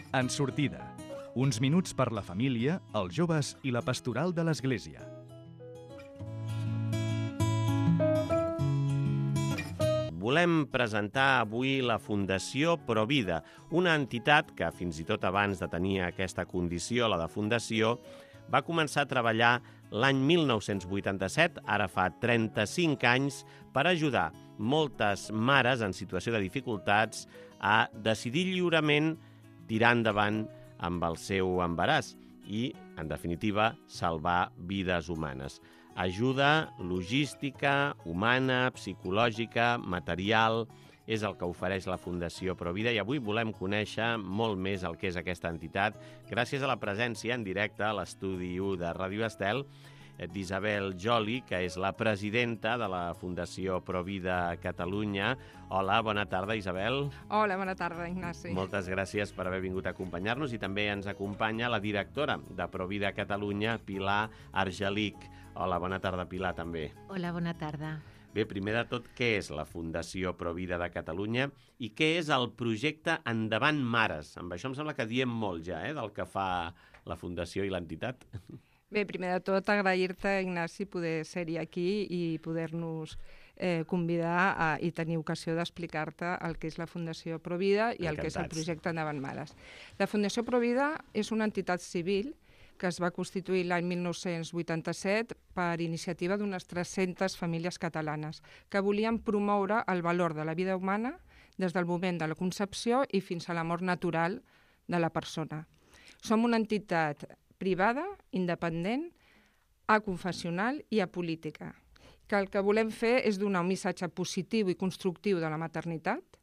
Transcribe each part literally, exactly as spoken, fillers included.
En sortida, uns minuts per la família, els joves i la pastoral de l'Església. Volem presentar avui la Fundació Provida, una entitat que fins i tot abans de tenir aquesta condició, la de fundació, va començar a treballar l'any mil nou-cents vuitanta-set, ara fa trenta-cinc anys, per ajudar moltes mares en situació de dificultats a decidir lliurement tirar endavant amb el seu embaràs i, en definitiva, salvar vides humanes. Ajuda logística, humana, psicològica, material, és el que ofereix la Fundació Provida i avui volem conèixer molt més el que és aquesta entitat gràcies a la presència en directe a l'estudi u de Ràdio Estel d'Isabel Joli, que és la presidenta de la Fundació Provida Catalunya. Hola, bona tarda, Isabel. Hola, bona tarda, Ignasi. Moltes gràcies per haver vingut a acompanyar-nos i també ens acompanya la directora de Provida Catalunya, Pilar Argelic. Hola, bona tarda, Pilar, també. Hola, bona tarda. Bé, primer de tot, què és la Fundació Provida de Catalunya i què és el projecte Endavant Mares? Amb això em sembla que diem molt ja, eh, del que fa la Fundació i l'entitat. Bé, primer de tot, agrair-te, Ignasi, poder ser-hi aquí i poder-nos eh, convidar a, i tenir ocasió d'explicar-te el que és la Fundació Provida i Encantats. El que és el projecte Endavant Mares. La Fundació Provida és una entitat civil que es va constituir l'any mil nou-cents vuitanta-set per iniciativa d'unes tres-centes famílies catalanes que volien promoure el valor de la vida humana des del moment de la concepció i fins a la mort natural de la persona. Som una entitat privada, independent, aconfessional i apolítica, que el que volem fer és donar un missatge positiu i constructiu de la maternitat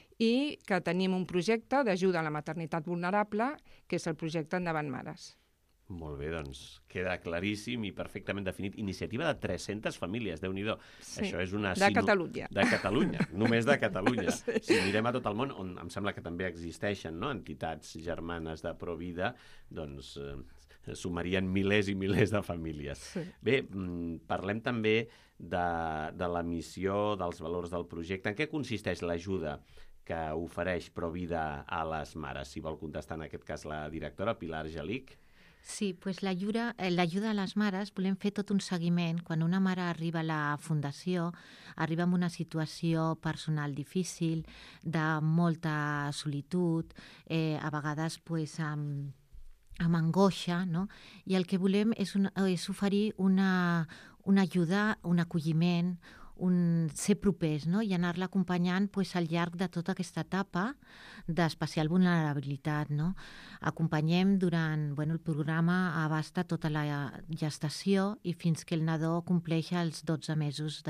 i que tenim un projecte d'ajuda a la maternitat vulnerable, que és el projecte Endavant Mares. Molt bé, doncs queda claríssim i perfectament definit. Iniciativa de tres-centes famílies, Déu-n'hi-do. Sí, Això és una de sinu... Catalunya. De Catalunya, només de Catalunya. Sí. Si mirem a tot el món, on em sembla que també existeixen, no?, entitats germanes de Provida, doncs eh, sumarien milers i milers de famílies. Sí. Bé, parlem també de, de la missió, dels valors del projecte. En què consisteix l'ajuda que ofereix Provida a les mares? Si vol contestar en aquest cas la directora, Pilar Argelic. Sí, pues l'ajuda a les mares, volem fer tot un seguiment. Quan una mare arriba a la Fundació, arriba en una situació personal difícil, de molta solitud, eh, a vegades pues, amb, amb angoixa, no? I el que volem és, una, és oferir una, una ajuda, un acolliment, un ser propers, no? I anar-la acompanyant pues, al llarg de tota aquesta etapa d'especial vulnerabilitat. No? Acompanyem durant... Bueno, el programa abasta tota la gestació i fins que el nadó compleix els dotze mesos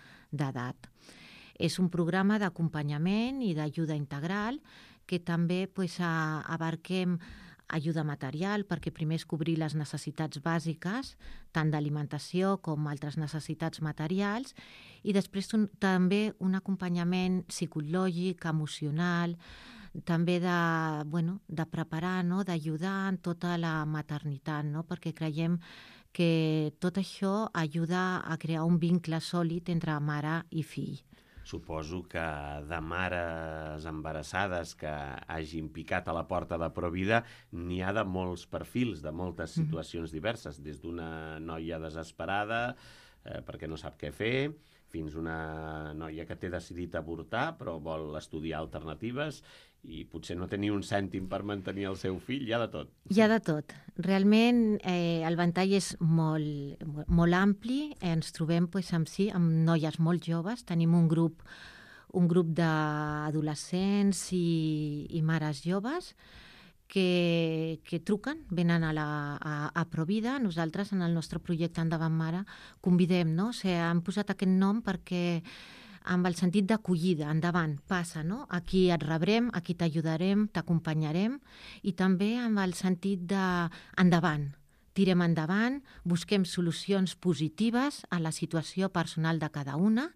d'edat. És un programa d'acompanyament i d'ajuda integral que també pues, abarquem ajuda material, perquè primer és cobrir les necessitats bàsiques, tant d'alimentació com altres necessitats materials, i després un, també un acompanyament psicològic, emocional, també de, bueno, de preparar, no? D'ajudar en tota la maternitat, no? Perquè creiem que tot això ajuda a crear un vincle sòlid entre mare i fill. Suposo que de mares embarassades que hagin picat a la porta de Provida n'hi ha de molts perfils, de moltes situacions diverses, des d'una noia desesperada eh, perquè no sap què fer, fins una noia que té decidit avortar però vol estudiar alternatives i potser no tenir un cèntim per mantenir el seu fill, hi ha de tot. Hi ha de tot. Realment eh, el ventall és molt, molt ampli, ens trobem pues, amb, sí, amb noies molt joves, tenim un grup, un grup d'adolescents i, i mares joves que, que truquen, venen a, la, a, a Provida. Nosaltres en el nostre projecte Endavant Mare convidem, no? O sigui, hem posat aquest nom perquè amb el sentit d'acollida, endavant, passa, no? Aquí et rebrem, aquí t'ajudarem, t'acompanyarem, i també amb el sentit d'endavant, tirem endavant, busquem solucions positives a la situació personal de cada una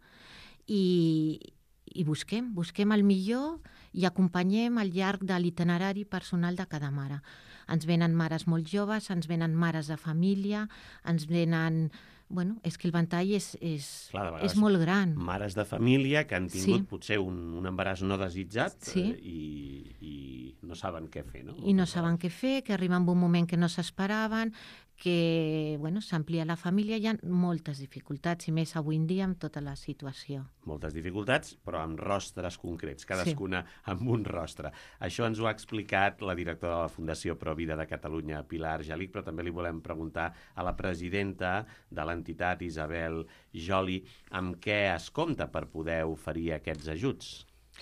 i, i busquem, busquem el millor i acompanyem al llarg de l'itinerari personal de cada mare. Ens venen mares molt joves, ens venen mares de família, ens venen... Bueno, és que el ventall és, és, Clar, és molt gran. Mares de família que han tingut Sí. potser un, un embaràs no desitjat Sí. eh, i, i no saben què fer, no? I no saben què fer, que arriba en un moment que no s'esperaven, que bueno, s'amplia la família, hi ha moltes dificultats, i més avui en dia amb tota la situació. Moltes dificultats, però amb rostres concrets, cadascuna sí. amb un rostre. Això ens ho ha explicat la directora de la Fundació Provida de Catalunya, Pilar Argelic, però també li volem preguntar a la presidenta de l'entitat, Isabel Joli, amb què es compta per poder oferir aquests ajuts?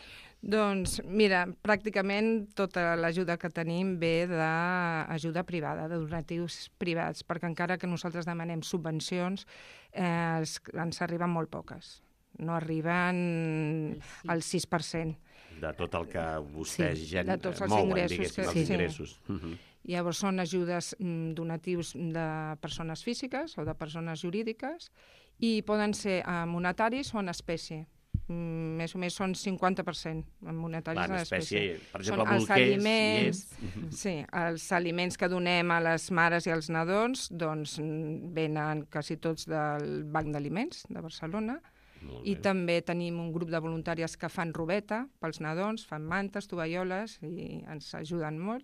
Doncs, mira, pràcticament tota l'ajuda que tenim ve d'ajuda privada, de donatius privats, perquè encara que nosaltres demanem subvencions, eh, ens arriben molt poques. No arriben al sis per cent. De tot el que vostès sí, gen... de tots els mouen, ingressos diguéssim, que... els sí. ingressos. Uh-huh. Llavors són ajudes donatius de persones físiques o de persones jurídiques i poden ser monetaris o en espècie. Mm, més o més són cinquanta per cent monetaris en espècie. Per exemple, són els aliments, és... sí, els aliments que donem a les mares i als nadons doncs, venen quasi tots del Banc d'Aliments de Barcelona. I també tenim un grup de voluntàries que fan robeta pels nadons, fan mantes, tovalloles i ens ajuden molt.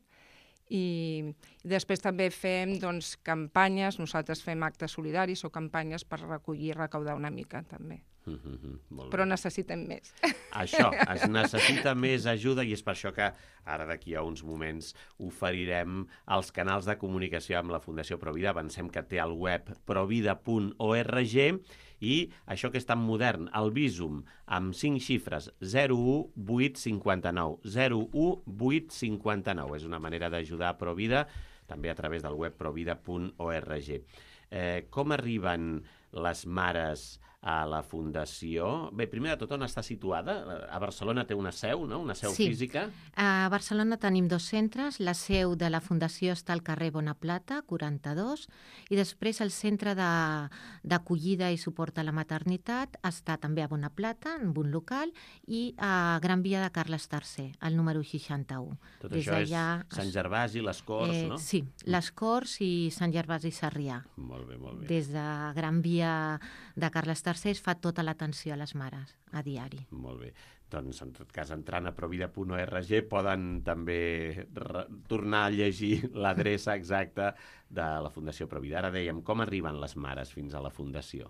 I després també fem doncs, campanyes, nosaltres fem actes solidaris o campanyes per recollir i recaudar una mica també. Uh -huh, però necessitem més. Això, es necessita més ajuda i és per això que ara d'aquí a uns moments oferirem els canals de comunicació amb la Fundació Provida. Avancem que té el web provida punt org i això que és tan modern, el Bizum, amb cinc xifres, zero u vuit cinquanta nou, zero u vuit cinquanta nou. És una manera d'ajudar a Provida, també a través del web provida punt org. Eh, com arriben les mares a la Fundació? Bé, primer de tot, on està situada? A Barcelona té una seu, no? Una seu sí. física? A Barcelona tenim dos centres. La seu de la Fundació està al carrer Bonaplata, quaranta-dos, i després el centre d'acollida i suport a la maternitat està també a Bonaplata, en un local, i a Gran Via de Carles tercer, al número seixanta-u. Tot Des això allà... és Sant Gervasi, les Corts, eh, no? Sí, les Corts i Sant Gervasi i Sarrià. Molt bé, molt bé. Des de Gran Via de Carles tercer es fa tota l'atenció a les mares, a diari. Molt bé. Doncs, en tot cas, entrant a provida punt org poden també tornar a llegir l'adreça exacta de la Fundació Provida. Ara dèiem, com arriben les mares fins a la Fundació?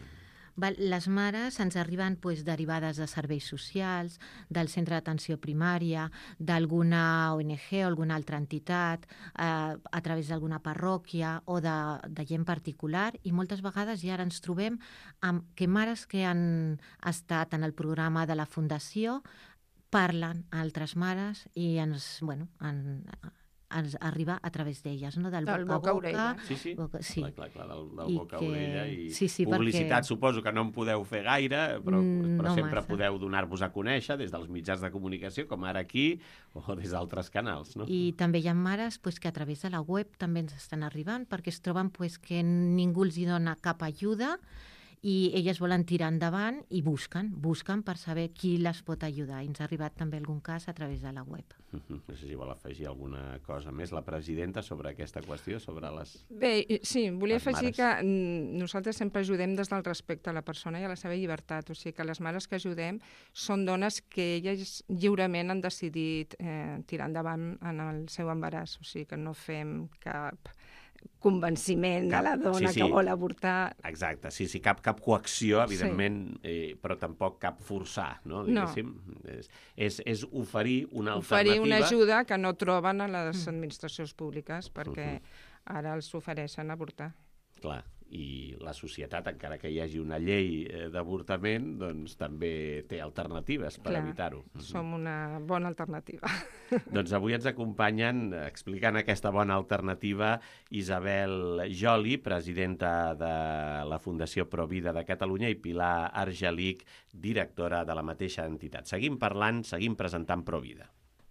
Les mares ens arriben pues, derivades de serveis socials, del centre d'atenció primària, d'alguna O N G o alguna altra entitat, eh, a través d'alguna parròquia o de, de gent particular, i moltes vegades ja ara ens trobem amb que mares que han estat en el programa de la Fundació parlen a altres mares i ens, bueno, en, ens arriba a través d'elles, no? Del, del boca a boca. Sí, sí, boca, sí. clar, clar, clar, del, del boca a orella. I sí, sí, publicitat perquè... suposo que no en podeu fer gaire, però, mm, però no sempre massa. Podeu donar-vos a conèixer des dels mitjans de comunicació, com ara aquí, o des d'altres canals, no? I també hi ha mares pues, que a través de la web també ens estan arribant, perquè es troben pues, que ningú els hi dona cap ajuda i elles volen tirar endavant i busquen, busquen per saber qui les pot ajudar. I ens ha arribat també algun cas a través de la web. No sé si vol afegir alguna cosa més la presidenta sobre aquesta qüestió, sobre les Bé, sí, volia afegir mares. que nosaltres sempre ajudem des del respecte a la persona i a la seva llibertat. O sigui que les mares que ajudem són dones que elles lliurement han decidit eh, tirar endavant en el seu embaràs. O sigui que no fem cap convenciment cap, a la dona sí, sí. que vol avortar. Exacte, sí, sí, cap, cap coacció, evidentment, sí. eh, però tampoc cap forçar, no? Diguéssim. No. És, és, és oferir una oferir alternativa. Oferir una ajuda que no troben a les administracions públiques, perquè uh-huh. ara els ofereixen avortar. Clar, i la societat, encara que hi hagi una llei d'avortament, doncs també té alternatives per Clar, evitar-ho. Som una bona alternativa. Doncs avui ens acompanyen, explicant aquesta bona alternativa, Isabel Joli, presidenta de la Fundació Provida de Catalunya, i Pilar Argelic, directora de la mateixa entitat. Seguim parlant, seguim presentant Provida.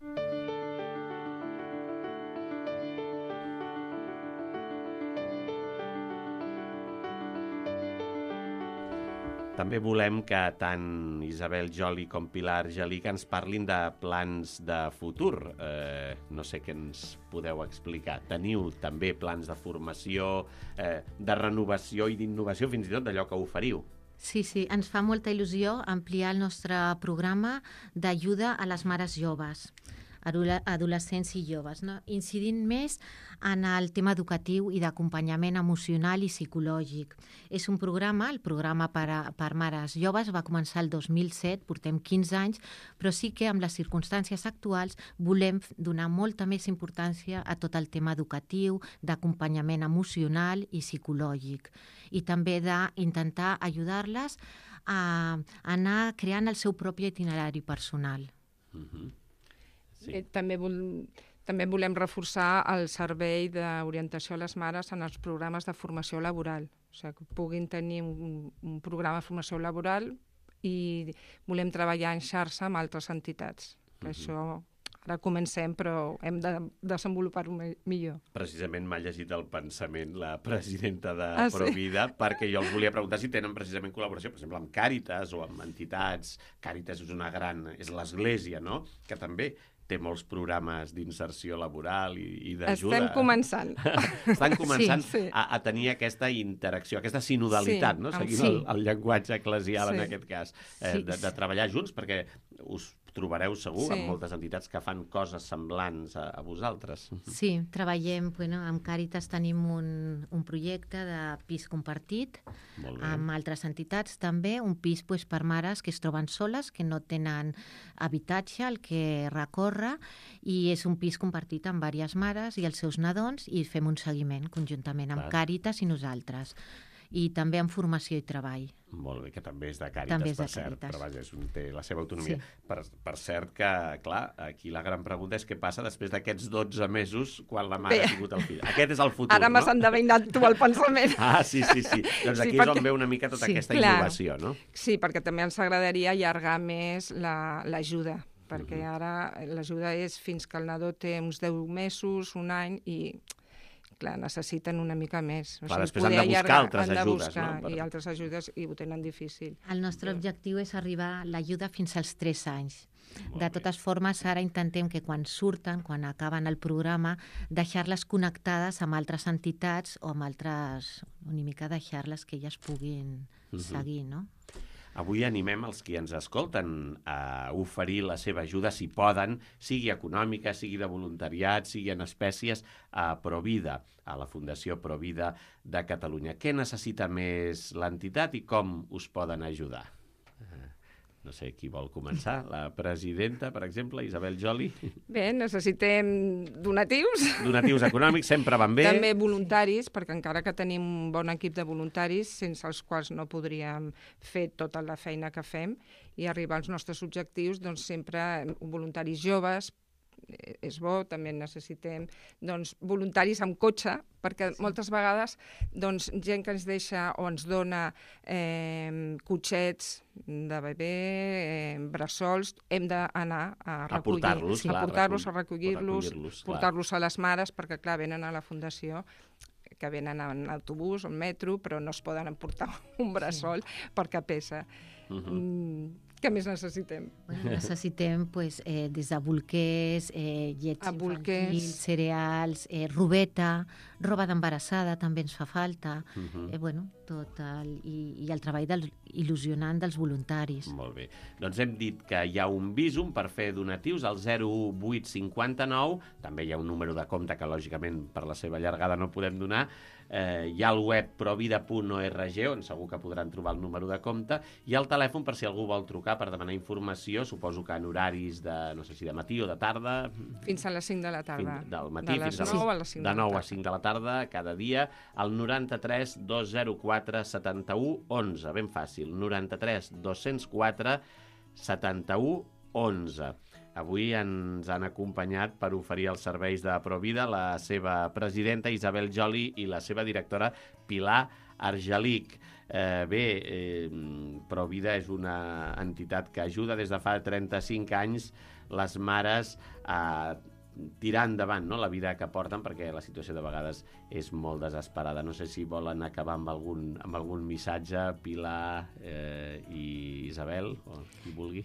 També volem que tant Isabel Joli com Pilar Argelic ens parlin de plans de futur. Eh, no sé què ens podeu explicar. Teniu també plans de formació, eh, de renovació i d'innovació, fins i tot d'allò que oferiu. Sí, sí, ens fa molta il·lusió ampliar el nostre programa d'ajuda a les mares joves. adolescents i joves, no? Incidint més en el tema educatiu i d'acompanyament emocional i psicològic. És un programa, el programa per, a, per mares joves va començar el dos mil set, portem quinze anys, però sí que amb les circumstàncies actuals volem donar molta més importància a tot el tema educatiu, d'acompanyament emocional i psicològic. I també d'intentar ajudar-les a anar creant el seu propi itinerari personal. Mm-hmm. Sí. Eh, també, vol, també volem reforçar el servei d'orientació a les mares en els programes de formació laboral. O sigui, que puguin tenir un, un programa de formació laboral i volem treballar en xarxa amb altres entitats. Per mm-hmm. això ara comencem, però hem de desenvolupar-ho millor. Precisament m'ha llegit el pensament la presidenta de ah, Provida, sí? perquè jo els volia preguntar si tenen precisament col·laboració, per exemple, amb Càritas o amb entitats. Càritas és una gran... és l'església, no?, que també té molts programes d'inserció laboral i, i d'ajuda. Estem començant. Estan començant sí, sí. A, a tenir aquesta interacció, aquesta sinodalitat, sí, no?, seguint sí. el, el llenguatge eclesial sí. en aquest cas, eh, sí. de, de treballar junts, perquè us trobareu segur sí. amb moltes entitats que fan coses semblants a, a vosaltres. Sí, treballem, bueno, amb Càritas tenim un, un projecte de pis compartit amb altres entitats també, un pis pues, per mares que es troben soles, que no tenen habitatge, el que recorre, i és un pis compartit amb diverses mares i els seus nadons, i fem un seguiment conjuntament amb Clar. Càritas i nosaltres. I també en formació i treball. Molt bé, que també és de Càritas, també és de per cert, Càritas. però vaja, és un, té la seva autonomia. Sí. Per, per cert que, clar, aquí la gran pregunta és què passa després d'aquests dotze mesos quan la mare bé. Ha tingut el fill. Aquest és el futur, Ara no? m'has endevinat tu el pensament. Ah, sí, sí, sí. Doncs aquí sí, perquè... és on ve una mica tota sí, aquesta clar. Innovació, no? Sí, perquè també ens agradaria allargar més l'ajuda, la, perquè uh-huh. ara l'ajuda és fins que el nadó té uns deu mesos, un any, i... clar, necessiten una mica més. Clar, o sigui, després han de buscar allargar, altres han de ajudes, buscar, no? Per... I altres ajudes i ho tenen difícil. El nostre Bé. objectiu és arribar a l'ajuda fins als tres anys. Molt de totes bé. Formes, ara intentem que quan surten, quan acaben el programa, deixar-les connectades amb altres entitats o amb altres... una mica deixar-les que elles puguin uh-huh. seguir, no? Avui animem els qui ens escolten a oferir la seva ajuda, si poden, sigui econòmica, sigui de voluntariat, sigui en espècies, a Provida, a la Fundació Provida de Catalunya. Què necessita més l'entitat i com us poden ajudar? No sé qui vol començar. La presidenta, per exemple, Isabel Joli. Bé, necessitem donatius. Donatius econòmics, sempre van bé. També voluntaris, perquè encara que tenim un bon equip de voluntaris, sense els quals no podríem fer tota la feina que fem i arribar als nostres objectius, doncs sempre voluntaris joves, és bo, també necessitem doncs, voluntaris amb cotxe, perquè sí. moltes vegades doncs, gent que ens deixa o ens dona eh, cotxets de bebè, eh, bressols, hem d'anar a recollir, a portar-los, sí, clar, a portar-los, a recollir-los, recollir-los, portar-los a les mares, perquè clar, venen a la fundació que venen en autobús o en metro, però no es poden emportar un bressol sí. perquè pesa. Uh-huh. Mm, Què més necessitem? Bueno, necessitem pues, eh, des de bolquers, eh, llets a bolquers. infantils, cereals, eh, robeta, roba d'embarassada també ens fa falta, uh-huh. eh, bueno, tot el, i, i el treball del, il·lusionant dels voluntaris. Molt bé. Doncs hem dit que hi ha un Bizum per fer donatius al zero vuit cinquanta-nou, també hi ha un número de compte que lògicament per la seva llargada no podem donar, eh, hi ha el web provida punt org, on segur que podran trobar el número de compte, i el telèfon per si algú vol trucar per demanar informació, suposo que en horaris de, no sé si de matí o de tarda. Fins a les cinc de la tarda. Fins, del matí de fins a les nou a les cinc de nou a cinc de la tarda, cada dia, al noranta-tres dos zero quatre setanta-u onze, ben fàcil, noranta-tres dos cents quatre setanta-u onze. Avui ens han acompanyat per oferir els serveis de Provida la seva presidenta Isabel Joli i la seva directora Pilar Argelic. Eh, bé, eh, Provida és una entitat que ajuda des de fa trenta-cinc anys les mares a tirar endavant, no?, la vida que porten, perquè la situació de vegades és molt desesperada. No sé si volen acabar amb algun, amb algun missatge, Pilar eh, i Isabel, o qui vulgui.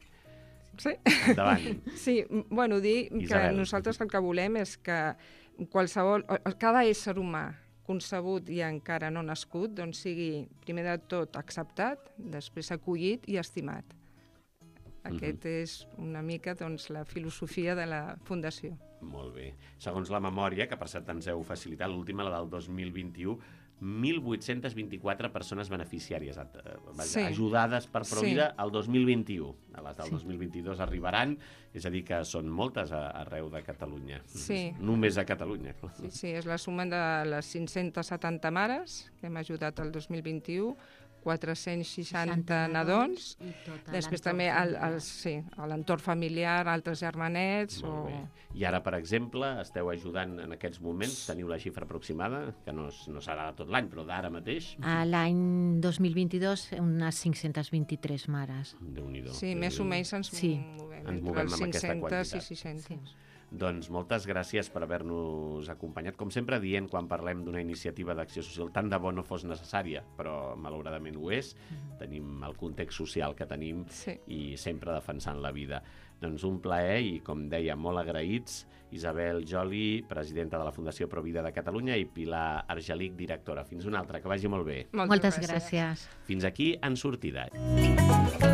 Sí. Endavant. Sí, bueno, dir que Isabel. Nosaltres el que volem és que qualsevol, cada ésser humà concebut i encara no nascut, doncs sigui, primer de tot, acceptat, després acollit i estimat. Aquest uh-huh. és una mica doncs, la filosofia de la Fundació. Molt bé. Segons la memòria, que per cert ens heu facilitat, l'última, la del dos mil vint-i-u, mil vuit-cents vint-i-quatre persones beneficiàries eh, sí. ajudades per Provida sí. el dos mil vint-i-u. A les del sí. dos mil vint-i-dos arribaran, és a dir, que són moltes a, arreu de Catalunya. Sí. Només a Catalunya. Sí, sí, és la suma de les cinc-centes setanta mares que hem ajudat el dos mil vint-i-u, quatre-cents seixanta nadons, després també al, al, sí, a l'entorn familiar, altres germanets. O... I ara, per exemple, esteu ajudant en aquests moments, teniu la xifra aproximada, que no, no serà de tot l'any, però d'ara mateix? L'any dos mil vint-i-dos, unes cinc-cents vint-i-tres mares. Déu-n'hi-do. Sí, més o menys ens sí. movem, ens movem entre amb aquesta cinc-centes quantitat. i sis-centes. Sí. Doncs moltes gràcies per haver-nos acompanyat. Com sempre dient, quan parlem d'una iniciativa d'acció social, tant de bo no fos necessària, però malauradament ho és. Mm-hmm. Tenim el context social que tenim sí. i sempre defensant la vida. Doncs un plaer i, com deia, molt agraïts. Isabel Joli, presidenta de la Fundació Provida de Catalunya, i Pilar Argelic, directora. Fins una altra, que vagi molt bé. Moltes, Moltes gràcies. gràcies. Fins aquí, En Sortida.